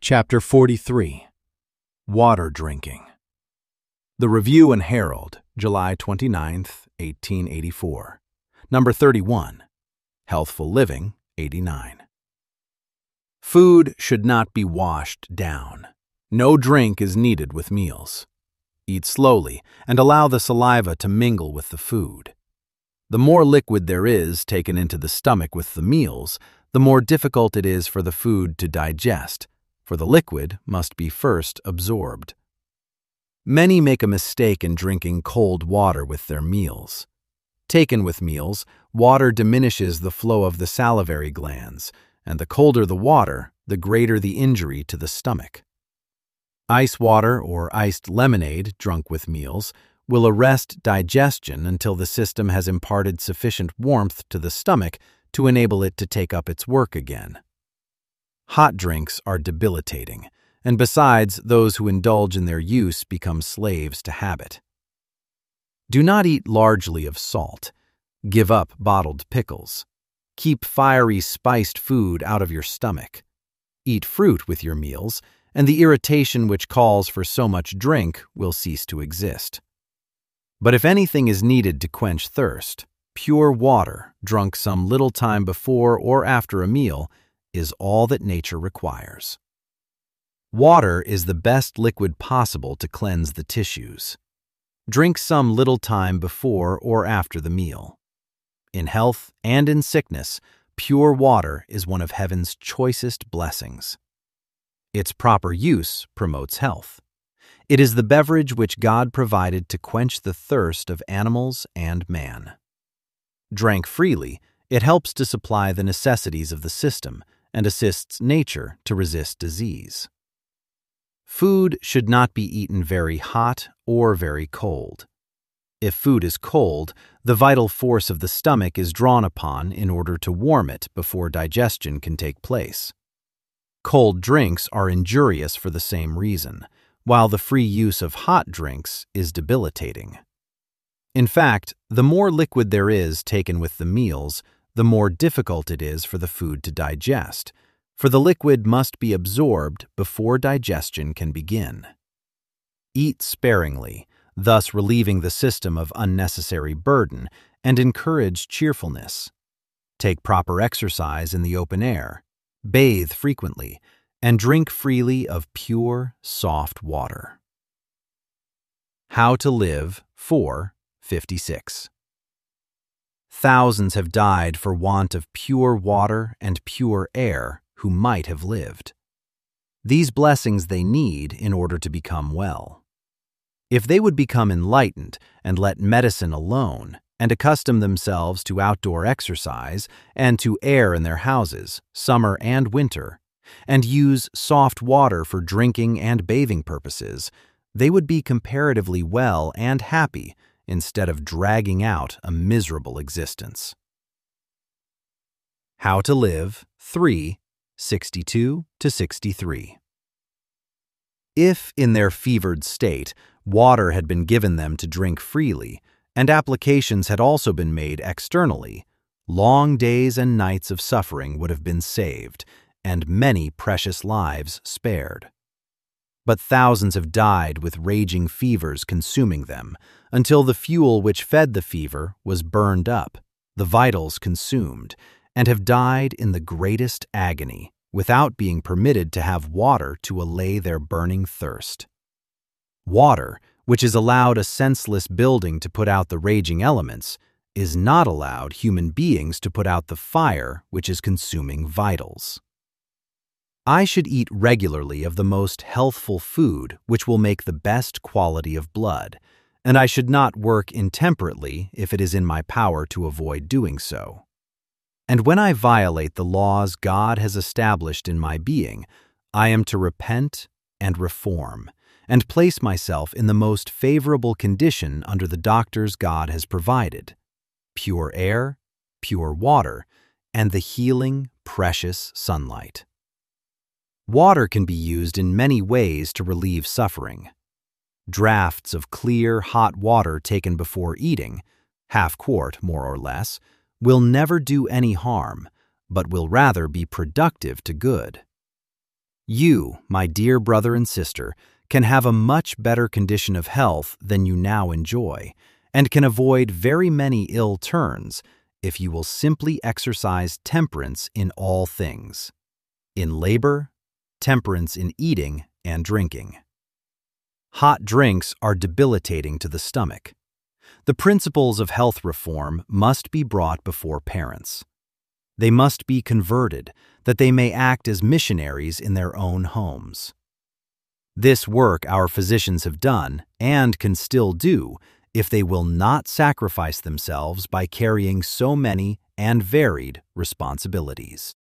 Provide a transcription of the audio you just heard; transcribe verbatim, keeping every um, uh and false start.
Chapter forty-three. Water Drinking. The Review and Herald, July twenty-ninth, eighteen eighty-four. Number thirty-one. Healthful Living, eighty-nine. Food should not be washed down. No drink is needed with meals. Eat slowly and allow the saliva to mingle with the food. The more liquid there is taken into the stomach with the meals, the more difficult it is for the food to digest, for the liquid must be first absorbed. Many make a mistake in drinking cold water with their meals. Taken with meals, water diminishes the flow of the salivary glands, and the colder the water, the greater the injury to the stomach. Ice water or iced lemonade drunk with meals will arrest digestion until the system has imparted sufficient warmth to the stomach to enable it to take up its work again. Hot drinks are debilitating, and besides, those who indulge in their use become slaves to habit. Do not eat largely of salt. Give up bottled pickles. Keep fiery, spiced food out of your stomach. Eat fruit with your meals, and the irritation which calls for so much drink will cease to exist. But if anything is needed to quench thirst, pure water, drunk some little time before or after a meal, is all that nature requires. Water is the best liquid possible to cleanse the tissues. Drink some little time before or after the meal. In health and in sickness, pure water is one of heaven's choicest blessings. Its proper use promotes health. It is the beverage which God provided to quench the thirst of animals and man. Drank freely, it helps to supply the necessities of the system and assists nature to resist disease. Food should not be eaten very hot or very cold. If food is cold, the vital force of the stomach is drawn upon in order to warm it before digestion can take place. Cold drinks are injurious for the same reason, while the free use of hot drinks is debilitating. In fact, the more liquid there is taken with the meals, the more difficult it is for the food to digest, for the liquid must be absorbed before digestion can begin. Eat sparingly, thus relieving the system of unnecessary burden, and encourage cheerfulness. Take proper exercise in the open air, bathe frequently, and drink freely of pure, soft water. How to Live, four fifty-six. Thousands have died for want of pure water and pure air who might have lived. These blessings they need in order to become well. If they would become enlightened and let medicine alone, and accustom themselves to outdoor exercise and to air in their houses, summer and winter, and use soft water for drinking and bathing purposes, they would be comparatively well and happy instead of dragging out a miserable existence. How to Live, three sixty-two to sixty-three. If, in their fevered state, water had been given them to drink freely, and applications had also been made externally, long days and nights of suffering would have been saved, and many precious lives spared. But thousands have died with raging fevers consuming them, until the fuel which fed the fever was burned up, the vitals consumed, and have died in the greatest agony, without being permitted to have water to allay their burning thirst. Water, which is allowed a senseless building to put out the raging elements, is not allowed human beings to put out the fire which is consuming vitals. I should eat regularly of the most healthful food which will make the best quality of blood, and I should not work intemperately if it is in my power to avoid doing so. And when I violate the laws God has established in my being, I am to repent and reform, and place myself in the most favorable condition under the doctors God has provided: pure air, pure water, and the healing, precious sunlight. Water can be used in many ways to relieve suffering. Draughts of clear, hot water taken before eating, half quart more or less, will never do any harm, but will rather be productive to good. You, my dear brother and sister, can have a much better condition of health than you now enjoy, and can avoid very many ill turns if you will simply exercise temperance in all things. In labor, temperance in eating and drinking. Hot drinks are debilitating to the stomach. The principles of health reform must be brought before parents. They must be converted, that they may act as missionaries in their own homes. This work our physicians have done, and can still do, if they will not sacrifice themselves by carrying so many and varied responsibilities.